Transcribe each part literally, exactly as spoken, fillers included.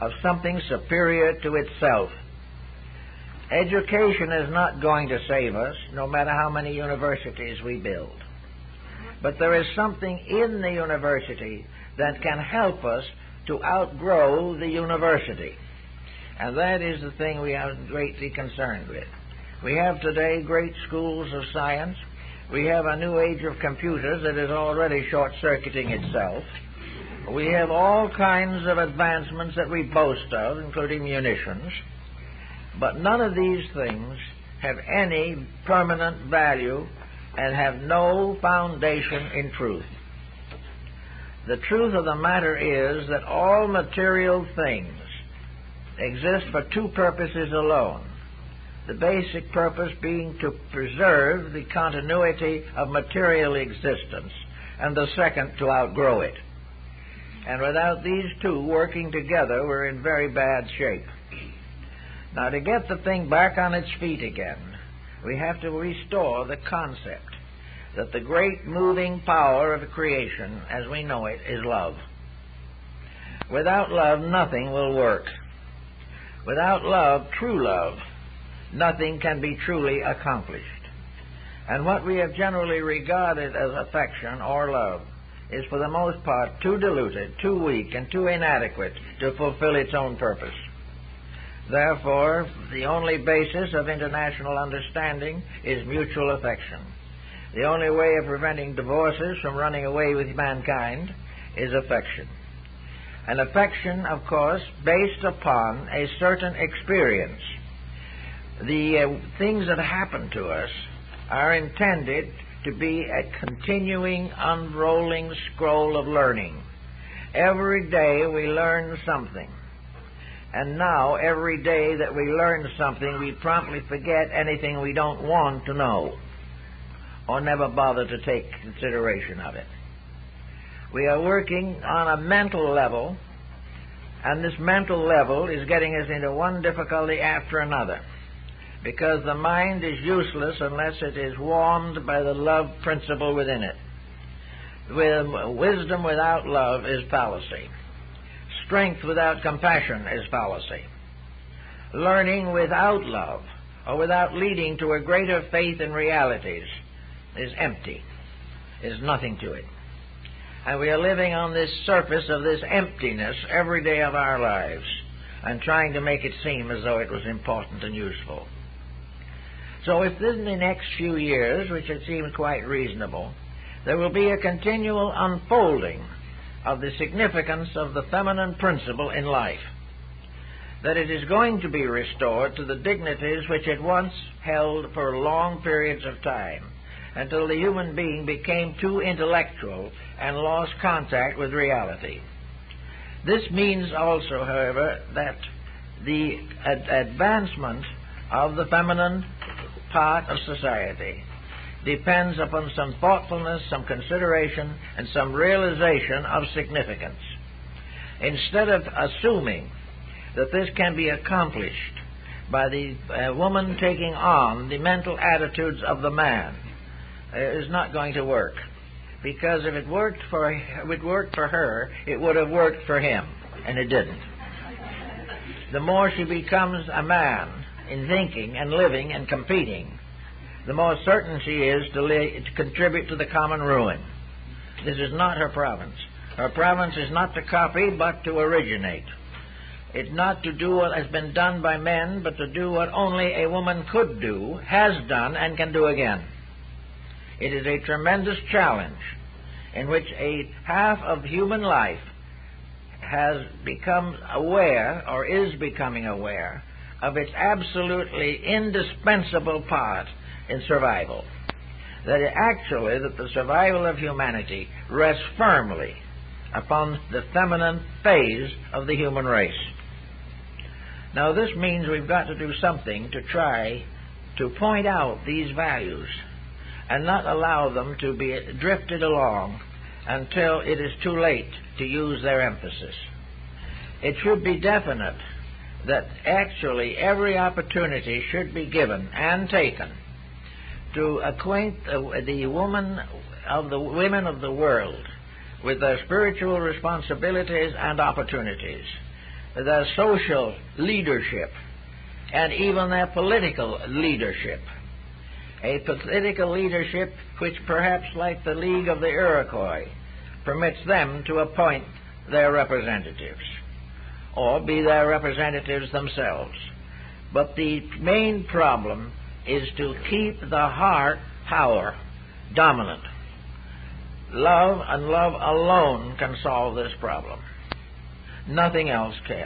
of something superior to itself. Education is not going to save us, no matter how many universities we build. But there is something in the university that can help us to outgrow the university. And that is the thing we are greatly concerned with. We have today great schools of science. We have a new age of computers that is already short-circuiting itself. We have all kinds of advancements that we boast of, including munitions. But none of these things have any permanent value and have no foundation in truth. The truth of the matter is that all material things exist for two purposes alone. The basic purpose being to preserve the continuity of material existence, and the second, to outgrow it. And without these two working together, we're in very bad shape. Now, to get the thing back on its feet again, we have to restore the concept that the great moving power of creation, as we know it, is love. Without love, nothing will work. Without love, true love, nothing can be truly accomplished. And what we have generally regarded as affection or love is for the most part too diluted, too weak, and too inadequate to fulfill its own purpose. Therefore, the only basis of international understanding is mutual affection. The only way of preventing divorces from running away with mankind is affection. An affection, of course, based upon a certain experience. The uh, things that happen to us are intended to be a continuing, unrolling scroll of learning. Every day we learn something. And now, every day that we learn something, we promptly forget anything we don't want to know, or never bother to take consideration of it. We are working on a mental level, and this mental level is getting us into one difficulty after another, because the mind is useless unless it is warmed by the love principle within it. With wisdom without love is fallacy. Strength without compassion is fallacy. Learning without love, or without leading to a greater faith in realities, is empty, is nothing to it. And we are living on this surface of this emptiness every day of our lives, and trying to make it seem as though it was important and useful. So if in the next few years, which it seems quite reasonable, there will be a continual unfolding of the significance of the feminine principle in life, that it is going to be restored to the dignities which it once held for long periods of time, until the human being became too intellectual and lost contact with reality. This means also, however, that the ad- advancement of the feminine part of society depends upon some thoughtfulness, some consideration, and some realization of significance. Instead of assuming that this can be accomplished by the uh, woman taking on the mental attitudes of the man, uh, is not going to work. Because if it worked for if it worked for her, it would have worked for him, and it didn't. The more she becomes a man in thinking and living and competing, the more certain she is to, li- to contribute to the common ruin. This is not her province. Her province is not to copy, but to originate. It's not to do what has been done by men, but to do what only a woman could do, has done, and can do again. It is a tremendous challenge in which a half of human life has become aware, or is becoming aware, of its absolutely indispensable part in survival. That it actually, that the survival of humanity rests firmly upon the feminine phase of the human race. Now, this means we've got to do something to try to point out these values and not allow them to be drifted along until it is too late to use their emphasis. It should be definite that actually every opportunity should be given and taken to acquaint the, the woman of the women of the world with their spiritual responsibilities and opportunities, their social leadership, and even their political leadership. A political leadership which, perhaps like the League of the Iroquois, permits them to appoint their representatives, or be their representatives themselves. But the main problem is to keep the heart power dominant. Love and love alone can solve this problem. Nothing else can.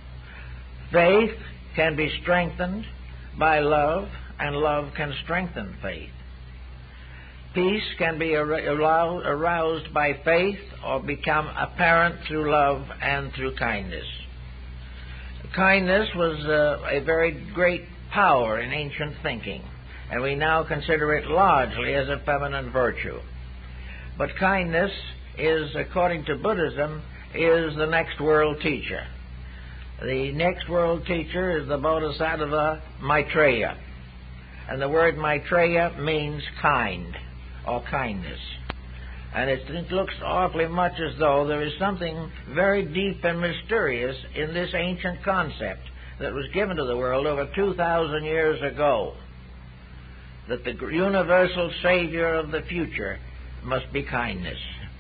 Faith can be strengthened by love, and love can strengthen faith. Peace can be aroused by faith or become apparent through love and through kindness. Kindness was uh, a very great power in ancient thinking, and we now consider it largely as a feminine virtue. But kindness is, according to Buddhism, is the next world teacher. The next world teacher is the Bodhisattva Maitreya. And the word Maitreya means kind, or kindness. And it, it looks awfully much as though there is something very deep and mysterious in this ancient concept that was given to the world over two thousand years ago, that the universal savior of the future must be kindness.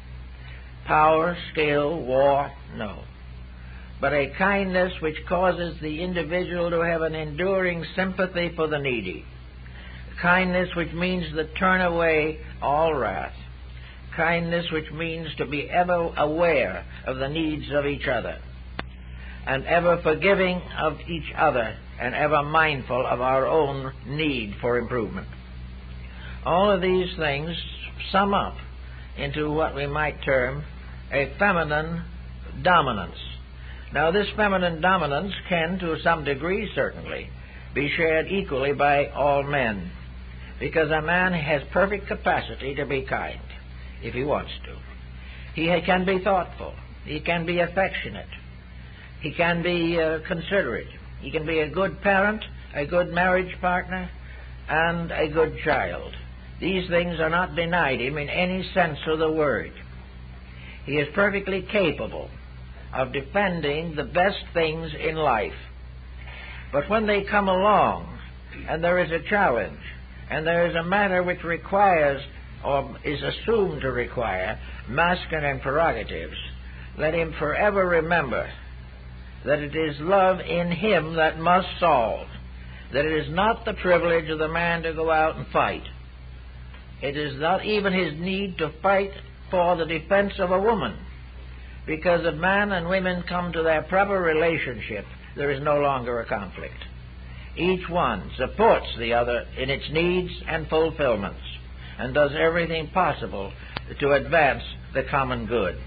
Power, skill, war, no. But a kindness which causes the individual to have an enduring sympathy for the needy. Kindness which means to turn away all wrath. Kindness which means to be ever aware of the needs of each other, and ever forgiving of each other, and ever mindful of our own need for improvement. All of these things sum up into what we might term a feminine dominance. Now, this feminine dominance can, to some degree certainly, be shared equally by all men, because a man has perfect capacity to be kind, if he wants to. He can be thoughtful. He can be affectionate. He can be uh, considerate. He can be a good parent, a good marriage partner, and a good child. These things are not denied him in any sense of the word. He is perfectly capable of defending the best things in life. But when they come along, and there is a challenge, and there is a matter which requires, or is assumed to require, masculine prerogatives, let him forever remember that it is love in him that must solve, that it is not the privilege of the man to go out and fight. It is not even his need to fight for the defense of a woman, because if man and women come to their proper relationship, there is no longer a conflict. Each one supports the other in its needs and fulfillments, and does everything possible to advance the common good.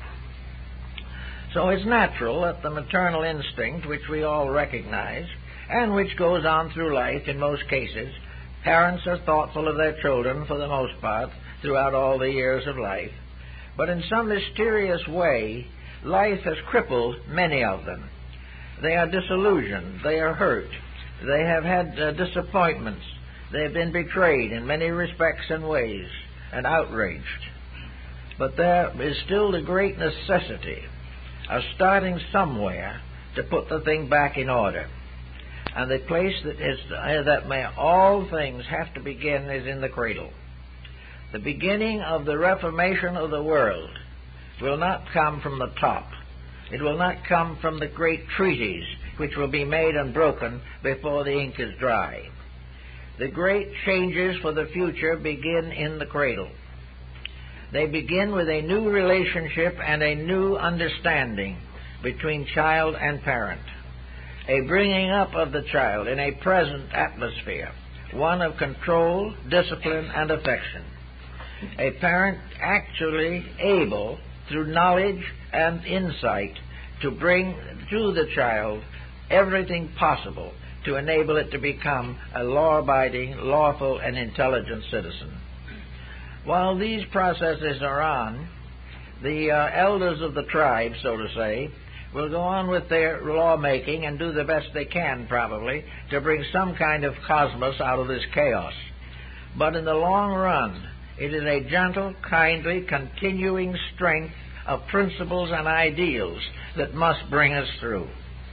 So it's natural that the maternal instinct, which we all recognize, and which goes on through life in most cases, parents are thoughtful of their children for the most part throughout all the years of life. But in some mysterious way, life has crippled many of them. They are disillusioned. They are hurt. They have had uh, disappointments. They have been betrayed in many respects and ways, and outraged. But there is still the great necessity of starting somewhere to put the thing back in order. And the place that is uh, that may all things have to begin is in the cradle. The beginning of the reformation of the world will not come from the top. It will not come from the great treaties which will be made and broken before the ink is dry. The great changes for the future begin in the cradle. They begin with a new relationship and a new understanding between child and parent, a bringing up of the child in a present atmosphere, one of control, discipline, and affection. A parent actually able, through knowledge and insight, to bring to the child everything possible to enable it to become a law-abiding, lawful, and intelligent citizen. While these processes are on, the uh, elders of the tribe, so to say, will go on with their lawmaking and do the best they can, probably, to bring some kind of cosmos out of this chaos. But in the long run, it is a gentle, kindly, continuing strength of principles and ideals that must bring us through.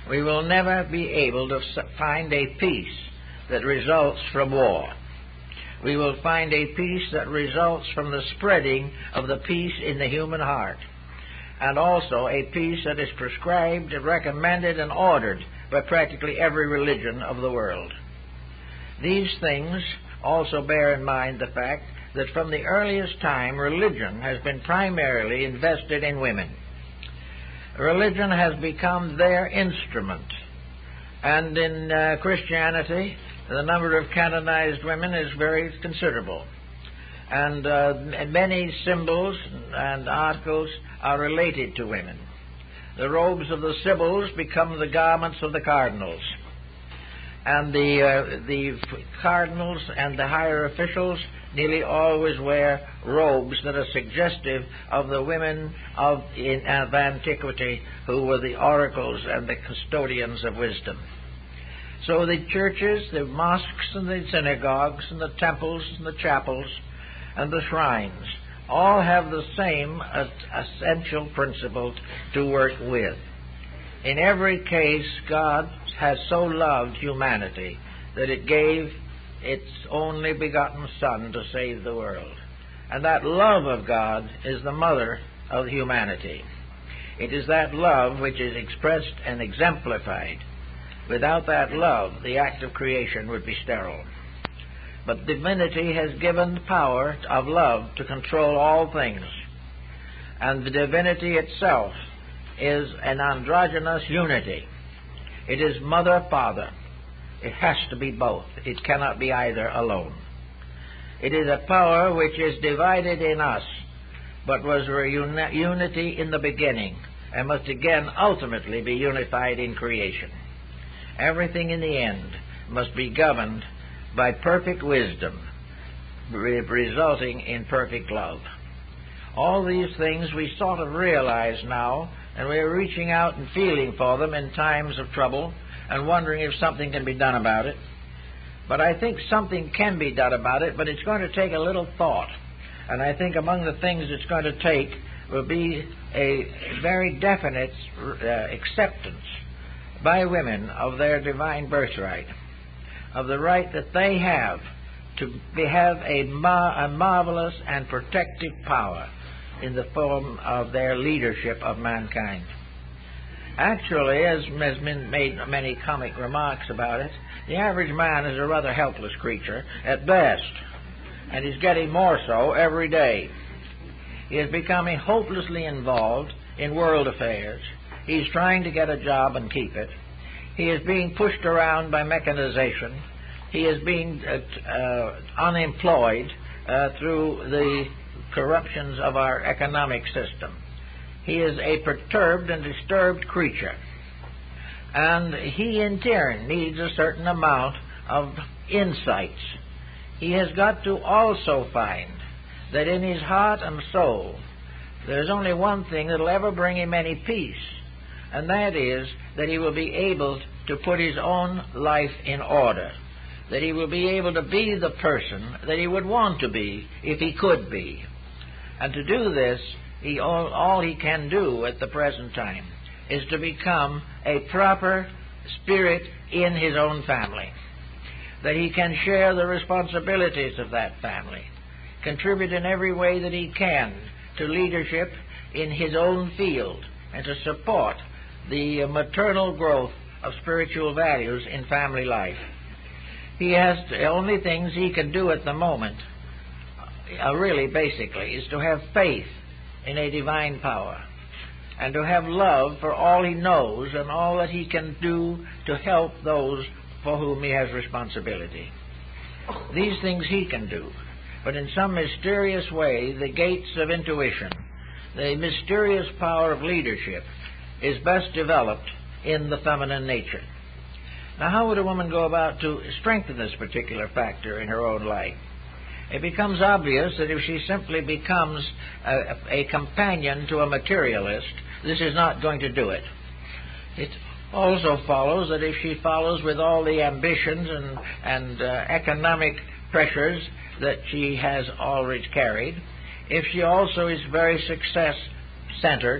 we will never be able to find a peace that results from war. We will find a peace that results from the spreading of the peace in the human heart, and also a peace that is prescribed and recommended and ordered by practically every religion of the world. These things also bear in mind the fact that from the earliest time religion has been primarily invested in women. Religion has become their instrument, and in uh, Christianity the number of canonized women is very considerable, and uh, many symbols and articles are related to women. The robes of the sibyls become the garments of the cardinals, and the uh, the cardinals and the higher officials nearly always wear robes that are suggestive of the women of, in, of antiquity, who were the oracles and the custodians of wisdom. So the churches, the mosques and the synagogues and the temples and the chapels and the shrines all have the same uh, essential principle to work with. In every case, God has so loved humanity that it gave its only begotten Son to save the world. And that love of God is the mother of humanity. It is that love which is expressed and exemplified. Without that love, the act of creation would be sterile. But divinity has given the power of love to control all things. And the divinity itself is an androgynous unity. It is mother-father. It has to be both. It cannot be either alone. It is a power which is divided in us, but was a uni- unity in the beginning, and must again ultimately be unified in creation. Everything in the end must be governed by perfect wisdom, re- resulting in perfect love. All these things we sort of realize now, and we're reaching out and feeling for them in times of trouble and wondering if something can be done about it. But I think something can be done about it, but it's going to take a little thought. And I think among the things it's going to take will be a very definite uh, acceptance by women of their divine birthright, of the right that they have to be, have a, mar- a marvelous and protective power in the form of their leadership of mankind. Actually, as has been made many comic remarks about it, the average man is a rather helpless creature at best, and is getting more so every day. He is becoming hopelessly involved in world affairs. He's trying to get a job and keep it. He is being pushed around by mechanization. He is being uh, uh, unemployed uh, through the corruptions of our economic system. He is a perturbed and disturbed creature. And he, in turn, needs a certain amount of insights. He has got to also find that in his heart and soul there's only one thing that will ever bring him any peace, and that is that he will be able to put his own life in order, that he will be able to be the person that he would want to be if he could be. And to do this, he, all, all he can do at the present time is to become a proper spirit in his own family, that he can share the responsibilities of that family, contribute in every way that he can to leadership in his own field, and to support the maternal growth of spiritual values in family life. He has to, the only things he can do at the moment, uh, really basically, is to have faith in a divine power, and to have love for all he knows and all that he can do to help those for whom he has responsibility. These things he can do, but in some mysterious way, the gates of intuition, the mysterious power of leadership, is best developed in the feminine nature. Now, how would a woman go about to strengthen this particular factor in her own life? It becomes obvious that if she simply becomes a, a companion to a materialist, this is not going to do it. It also follows that if she follows with all the ambitions and, and uh, economic pressures that she has always carried, if she also is very success-centered,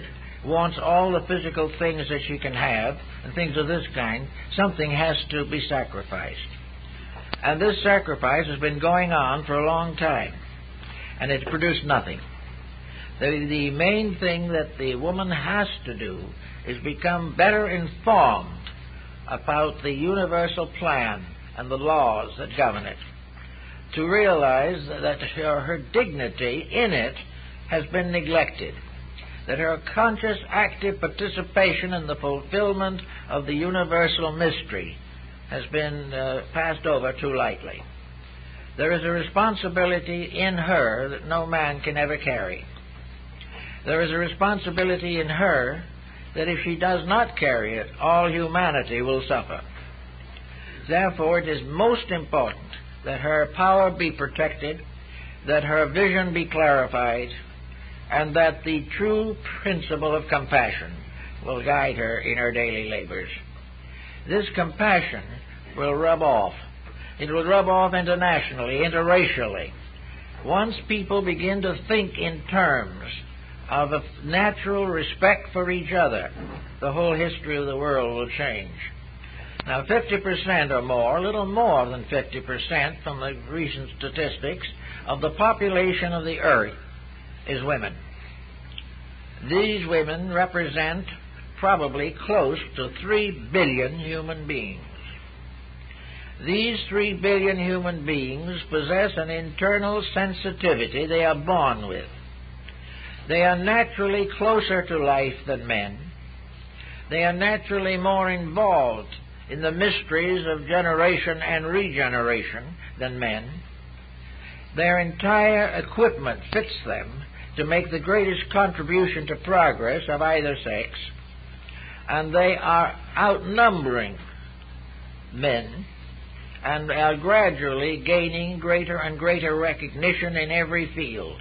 wants all the physical things that she can have, and things of this kind, something has to be sacrificed. And this sacrifice has been going on for a long time, and it's produced nothing. The, the main thing that the woman has to do is become better informed about the universal plan and the laws that govern it, to realize that her, her dignity in it has been neglected, that her conscious, active participation in the fulfillment of the universal mystery has been uh, passed over too lightly. There is a responsibility in her that no man can ever carry. There is a responsibility in her that if she does not carry it, all humanity will suffer. Therefore, it is most important that her power be protected, that her vision be clarified, and that the true principle of compassion will guide her in her daily labors. This compassion will rub off. It will rub off internationally, interracially. Once people begin to think in terms of a natural respect for each other, the whole history of the world will change. Now, fifty percent or more, a little more than fifty percent from the recent statistics, of the population of the earth is women. These women represent probably close to three billion human beings. These three billion human beings possess an internal sensitivity they are born with. They are naturally closer to life than men. They are naturally more involved in the mysteries of generation and regeneration than men. Their entire equipment fits them to make the greatest contribution to progress of either sex, and they are outnumbering men and are gradually gaining greater and greater recognition in every field.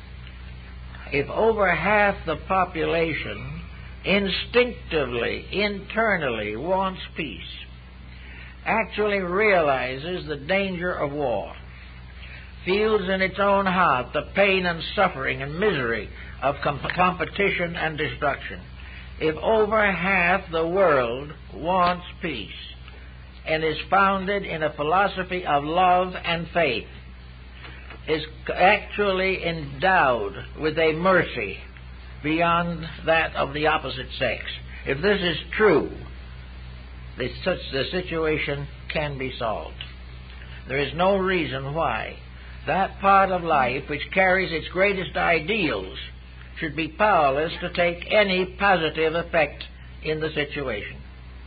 If over half the population instinctively, internally wants peace, actually realizes the danger of war, feels in its own heart the pain and suffering and misery of comp- competition and destruction, if over half the world wants peace and is founded in a philosophy of love and faith, is actually endowed with a mercy beyond that of the opposite sex, if this is true, the, such, the situation can be solved. There is no reason why that part of life which carries its greatest ideals should be powerless to take any positive effect in the situation.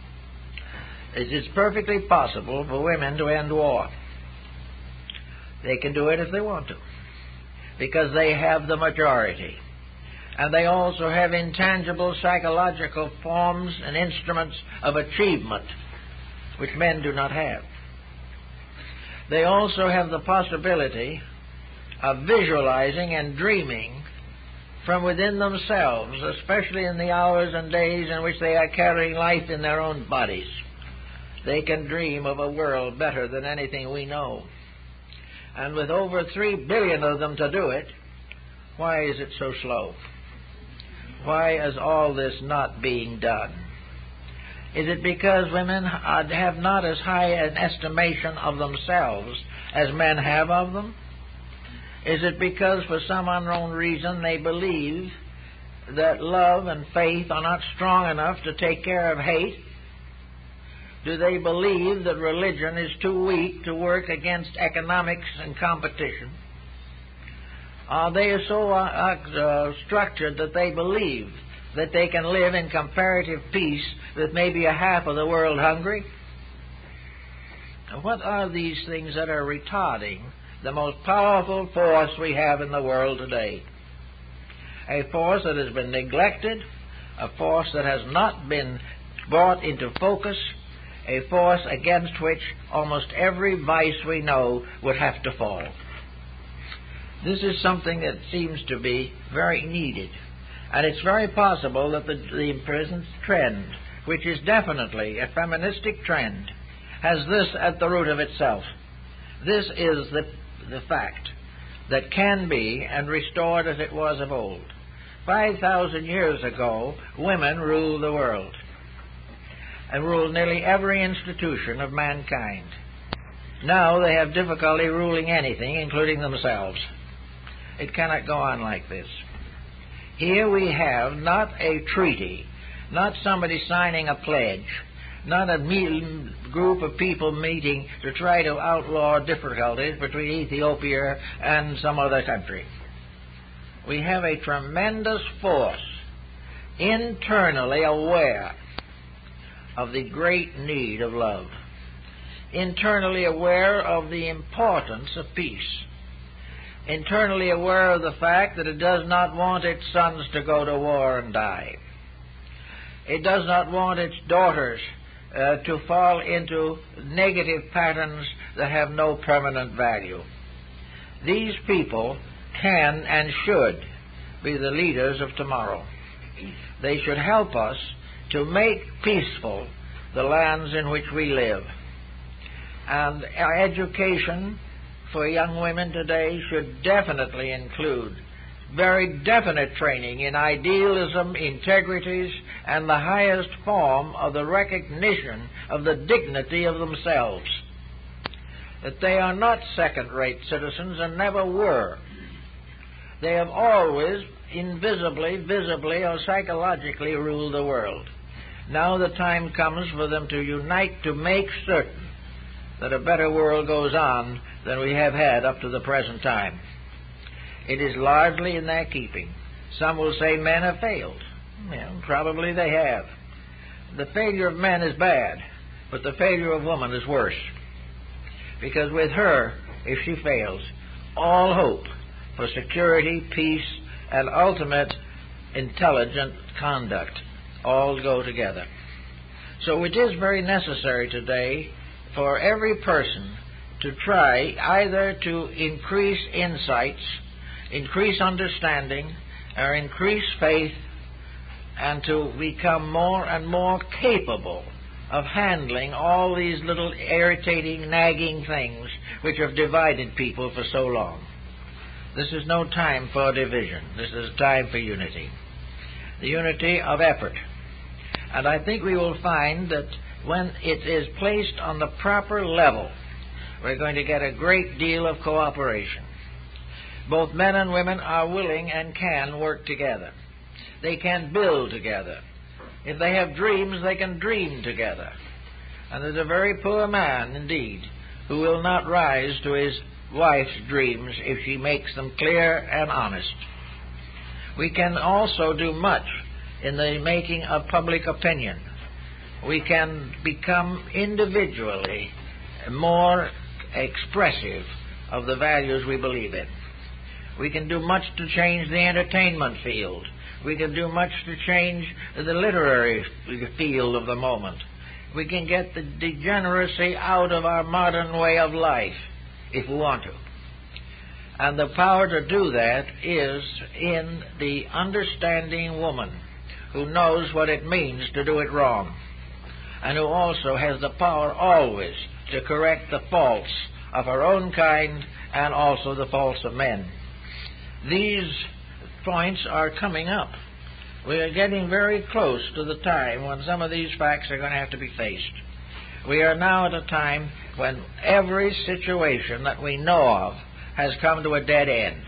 It is perfectly possible for women to end war. They can do it if they want to, because they have the majority. And they also have intangible psychological forms and instruments of achievement which men do not have. They also have the possibility of visualizing and dreaming from within themselves, especially in the hours and days in which they are carrying life in their own bodies. They can dream of a world better than anything we know. And with over three billion of them to do it, why is it so slow? Why is all this not being done? Is it because women are, have not as high an estimation of themselves as men have of them? Is it because for some unknown reason they believe that love and faith are not strong enough to take care of hate? Do they believe that religion is too weak to work against economics and competition? Are they so uh, uh, structured that they believe that they can live in comparative peace with maybe a half of the world hungry? What are these things that are retarding the most powerful force we have in the world today? A force that has been neglected, a force that has not been brought into focus, a force against which almost every vice we know would have to fall. This is something that seems to be very needed. And it's very possible that the, the present trend, which is definitely a feministic trend, has this at the root of itself. This is the, the fact that can be and restored as it was of old. five thousand years ago, women ruled the world and ruled nearly every institution of mankind. Now they have difficulty ruling anything, including themselves. It cannot go on like this. Here we have not a treaty, not somebody signing a pledge, not a meeting, group of people meeting to try to outlaw difficulties between Ethiopia and some other country. We have a tremendous force internally aware of the great need of love, internally aware of the importance of peace, internally aware of the fact that it does not want its sons to go to war and die. It does not want its daughters uh, to fall into negative patterns that have no permanent value. These people can and should be the leaders of tomorrow. They should help us to make peaceful the lands in which we live. And our education for young women today should definitely include very definite training in idealism, integrities, and the highest form of the recognition of the dignity of themselves. That they are not second-rate citizens and never were. They have always invisibly, visibly, or psychologically ruled the world. Now the time comes for them to unite to make certain that a better world goes on than we have had up to the present time. It is largely in their keeping. Some will say men have failed. Well, probably they have. The failure of men is bad, but the failure of woman is worse. Because with her, if she fails, all hope for security, peace, and ultimate intelligent conduct all go together. So it is very necessary today for every person to try either to increase insights, increase understanding, or increase faith, and to become more and more capable of handling all these little irritating, nagging things which have divided people for so long. This is no time for division. This is a time for unity. The unity of effort. And I think we will find that when it is placed on the proper level, we're going to get a great deal of cooperation. Both men and women are willing and can work together. They can build together. If they have dreams, they can dream together. And there's a very poor man, indeed, who will not rise to his wife's dreams if she makes them clear and honest. We can also do much in the making of public opinion. We can become individually more expressive of the values we believe in. We can do much to change the entertainment field. We can do much to change the literary field of the moment. We can get the degeneracy out of our modern way of life if we want to. And the power to do that is in the understanding woman who knows what it means to do it wrong, and who also has the power always to correct the faults of her own kind and also the faults of men. These points are coming up. We are getting very close to the time when some of these facts are going to have to be faced. We are now at a time when every situation that we know of has come to a dead end.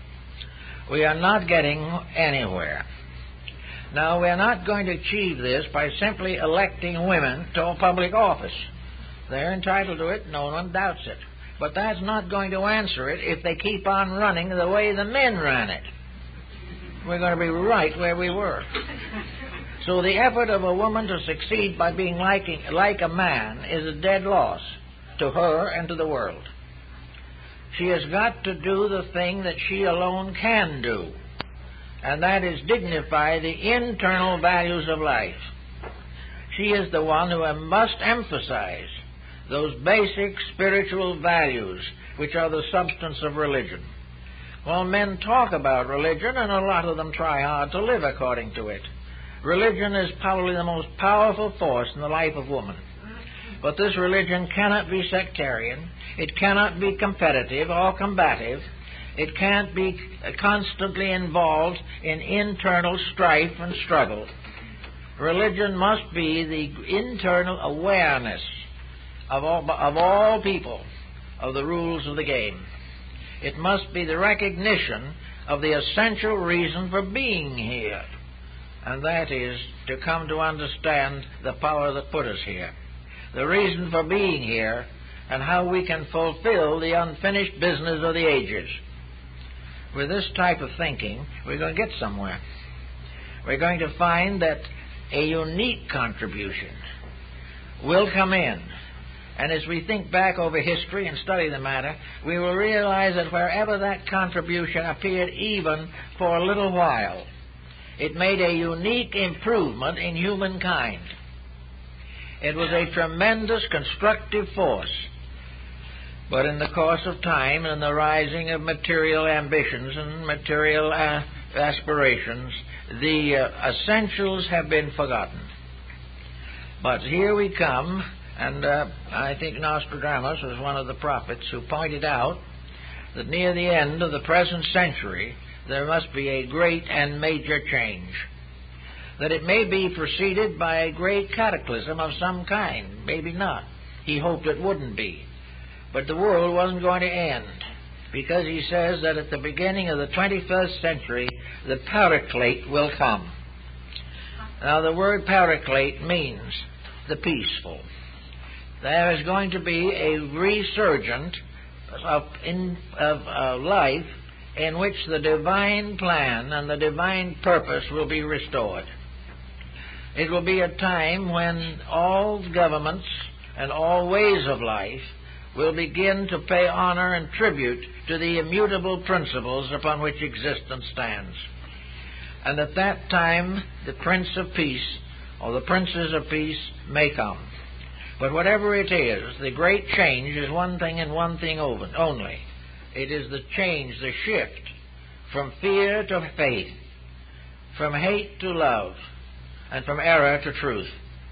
We are not getting anywhere. Now, we are not going to achieve this by simply electing women to a public office. They're entitled to it, no one doubts it. But that's not going to answer it if they keep on running the way the men ran it. We're going to be right where we were. So the effort of a woman to succeed by being like, like a man is a dead loss to her and to the world. She has got to do the thing that she alone can do, and that is dignify the internal values of life. She is the one who must emphasize those basic spiritual values which are the substance of religion. Well, men talk about religion, and a lot of them try hard to live according to it. Religion is probably the most powerful force in the life of woman. But this religion cannot be sectarian. It cannot be competitive or combative. It can't be constantly involved in internal strife and struggle. Religion must be the internal awareness of all, of all people of the rules of the game. It must be the recognition of the essential reason for being here, and that is to come to understand the power that put us here, the reason for being here, and how we can fulfill the unfinished business of the ages. With this type of thinking, we're going to get somewhere. We're going to find that a unique contribution will come in. And as we think back over history and study the matter, we will realize that wherever that contribution appeared even for a little while, it made a unique improvement in humankind. It was a tremendous constructive force. But in the course of time and the rising of material ambitions and material uh, aspirations, the uh, essentials have been forgotten. But here we come, and uh, I think Nostradamus was one of the prophets who pointed out that near the end of the present century there must be a great and major change. That it may be preceded by a great cataclysm of some kind, maybe not. He hoped it wouldn't be. But the world wasn't going to end, because he says that at the beginning of the twenty-first century, the Paraclete will come. Now, the word Paraclete means the peaceful. There is going to be a resurgence of, in, of uh, life in which the divine plan and the divine purpose will be restored. It will be a time when all governments and all ways of life will begin to pay honor and tribute to the immutable principles upon which existence stands. And at that time, the Prince of Peace, or the Princes of Peace, may come. But whatever it is, the great change is one thing and one thing only. It is the change, the shift from fear to faith, from hate to love, and from error to truth.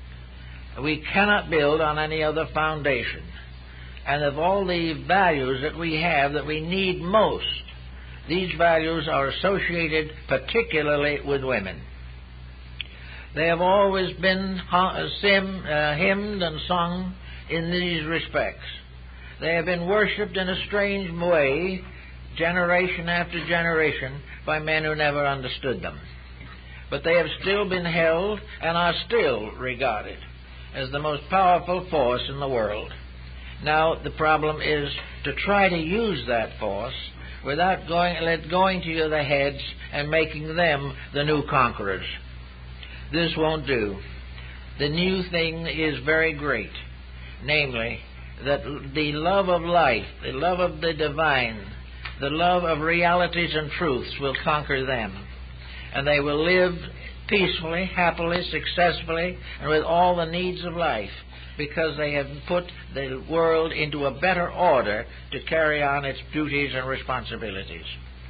We cannot build on any other foundation. And of all the values that we have that we need most, these values are associated particularly with women. They have always been sim, uh, hymned and sung in these respects. They have been worshipped in a strange way, generation after generation, by men who never understood them. But they have still been held and are still regarded as the most powerful force in the world. Now, the problem is to try to use that force without going, let going to the heads and making them the new conquerors. This won't do. The new thing is very great, namely, that the love of life, the love of the divine, the love of realities and truths will conquer them. And they will live peacefully, happily, successfully, and with all the needs of life, because they have put the world into a better order to carry on its duties and responsibilities.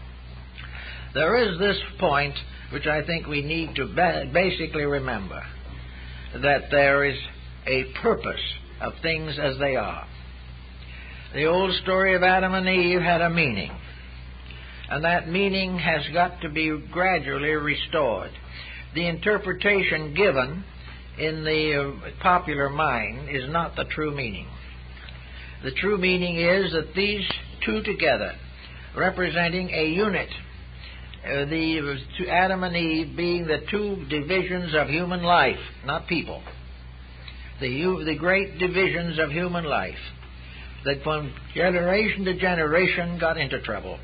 There is this point which I think we need to ba- basically remember, that there is a purpose of things as they are. The old story of Adam and Eve had a meaning, and that meaning has got to be gradually restored. The interpretation given in the uh, popular mind is not the true meaning. The true meaning is that these two together, representing a unit, uh, the uh, Adam and Eve being the two divisions of human life, not people, the, the great divisions of human life, that from generation to generation got into trouble,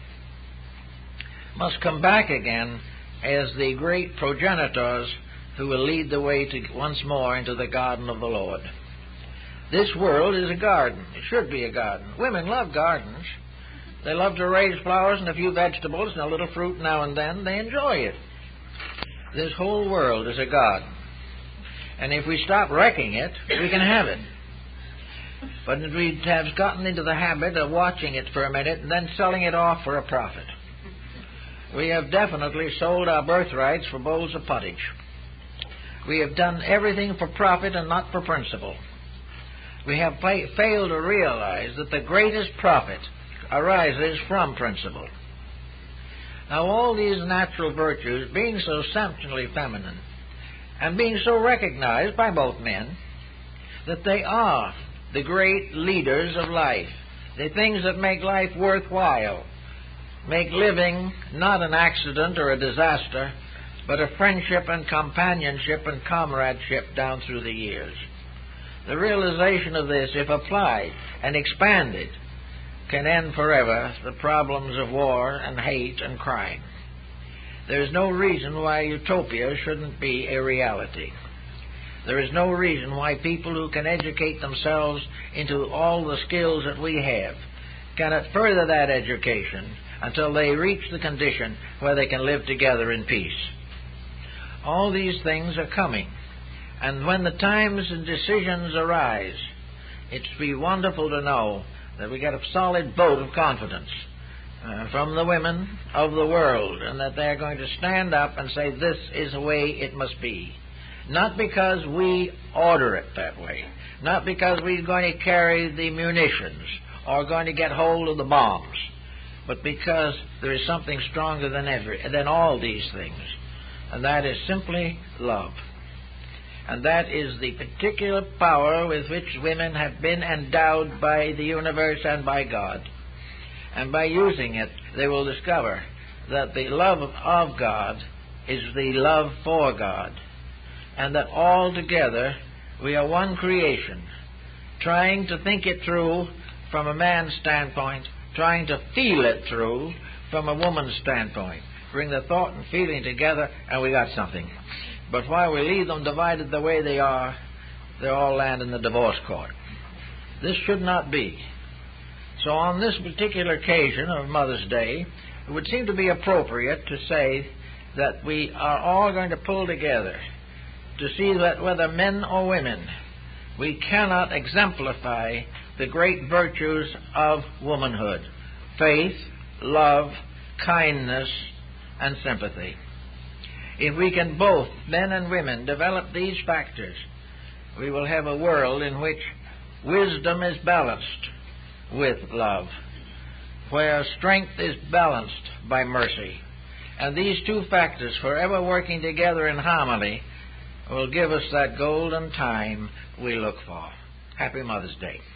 must come back again as the great progenitors who will lead the way to once more into the garden of the Lord. This world is a garden. It should be a garden. Women love gardens. They love to raise flowers and a few vegetables and a little fruit now and then. They enjoy it. This whole world is a garden. And if we stop wrecking it, we can have it. But we have gotten into the habit of watching it for a minute and then selling it off for a profit. We have definitely sold our birthrights for bowls of pottage. We have done everything for profit and not for principle. We have fa- failed to realize that the greatest profit arises from principle. Now, all these natural virtues, being so essentially feminine, and being so recognized by both men, that they are the great leaders of life, the things that make life worthwhile, make living not an accident or a disaster, but a friendship and companionship and comradeship down through the years. The realization of this, if applied and expanded, can end forever the problems of war and hate and crime. There is no reason why utopia shouldn't be a reality. There is no reason why people who can educate themselves into all the skills that we have cannot further that education until they reach the condition where they can live together in peace. All these things are coming, and when the times and decisions arise, it's be wonderful to know that we get a solid vote of confidence uh, from the women of the world, and that they're going to stand up and say this is the way it must be. Not because we order it that way, not because we're going to carry the munitions or going to get hold of the bombs, but because there is something stronger than every, than all these things, and that is simply love. And that is the particular power with which women have been endowed by the universe and by God. And by using it, they will discover that the love of God is the love for God, and that all together we are one creation, trying to think it through from a man's standpoint, trying to feel it through from a woman's standpoint. Bring the thought and feeling together, and we got something. But while we leave them divided the way they are, they all land in the divorce court. This should not be. So on this particular occasion of Mother's Day, it would seem to be appropriate to say that we are all going to pull together to see that whether men or women, we cannot exemplify the great virtues of womanhood: faith, love, kindness, and sympathy. If we can both, men and women, develop these factors, we will have a world in which wisdom is balanced with love, where strength is balanced by mercy. And these two factors, forever working together in harmony, will give us that golden time we look for. Happy Mother's Day.